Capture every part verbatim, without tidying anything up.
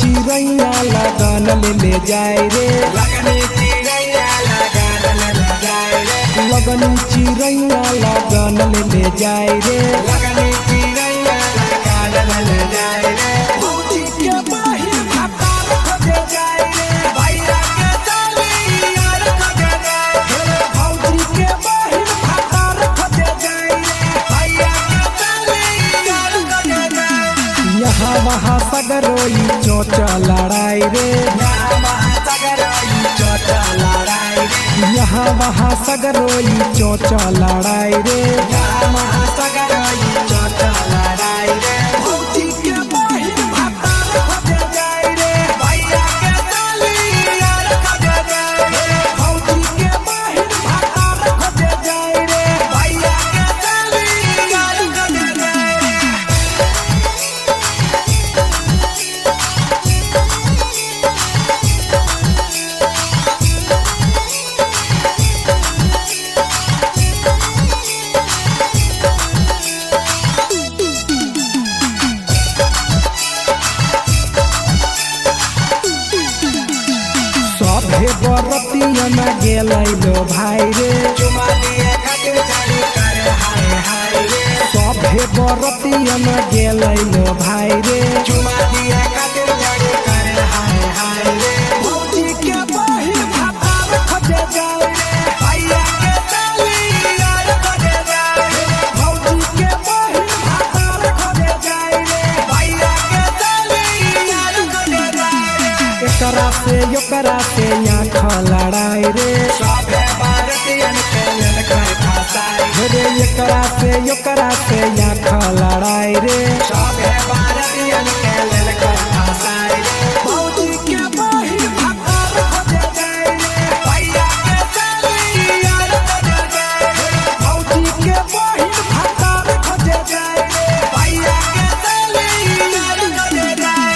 चिड़ैया लगन ले ले जाए रे लगनी चिड़ैया लगन ले जाए रे लगन चिड़ैया लगन ले ले जाए रे लगनी चिड़ैया लगन ले जाए रे भौजी के बहिन भतार खोजे जाए रे भैया के साली यार खोजे जाए हे भौजी के बहिन भतार खोजे जाए रे भैया के साली यार खोजे जाए यहाँ वहाँ सगरोई चोट लड़ाई रे यहाँ महासागरोई चोट लड़ाई रे यहाँ वहाँ सगरोई चोट लड़ाई रे यहाँ महासागरोई चोट लड़ाई रे भौजी के बहिन भतार खोजे जाए रे भैया के साली यार खोजे जाए भौजी के बहिन भतार खोजे जाए रे भैया के साली यार खोजे जाए सभे बरतियन गेलै लो भाई रे चुमा दिए खातिर चढ़ी कर हाय हाय रे सभे बरतियन गेलै लो भाई रे चुमा दिए खातिर चढ़ी कर हाय हाय रे भौजी के बहिन भतार खोजे जाए रे भैया के साली यार खोजे जाए भौजी के बहिन भतार खोजे जाए रे भैया के साली यार खोजे जाए एकरा से ओकरा से आँख लड़ाई रे सभे भारतीयन के ललकर फसाई रे एकरा से ओकरा से आँख लड़ाई रे सभे भारतीयन के ललकर फसाई भौजी के बहिन भतार खोजे जाए रे भैया के साली यार खोजे जाए भौजी के बहिन भतार खोजे जाए रे भैया के साली यार खोजे जाए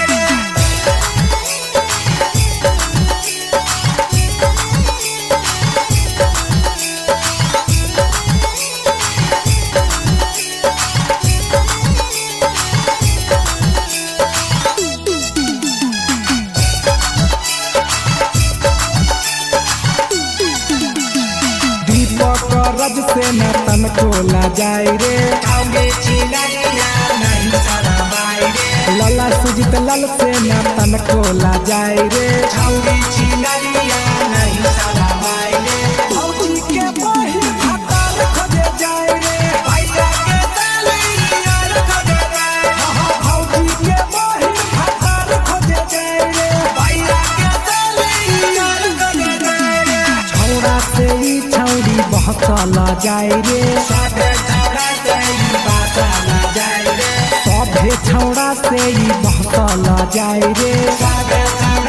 दीपक रज से न तन कोला जाए रे खाऊंगी चिड़ैया नहीं शरमाई रे लला सुजित लाल से न तन कोला जाए रे खाऊंगी चिड़ैया नहीं शरमाई रे भौजी के बहिन भतार खोजे जाए रे भैया के साली यार खोजे जाए भौजी के बहिन भतार खोजे जाए रे भैया के साली यार खोजे जाए छौड़ा से ई छौड़ी बहकला जाए रे सभे छौड़ा से ई बासा न जाए रे सभे छौड़ा से ई बहकला जाए रे सभे छौड़ा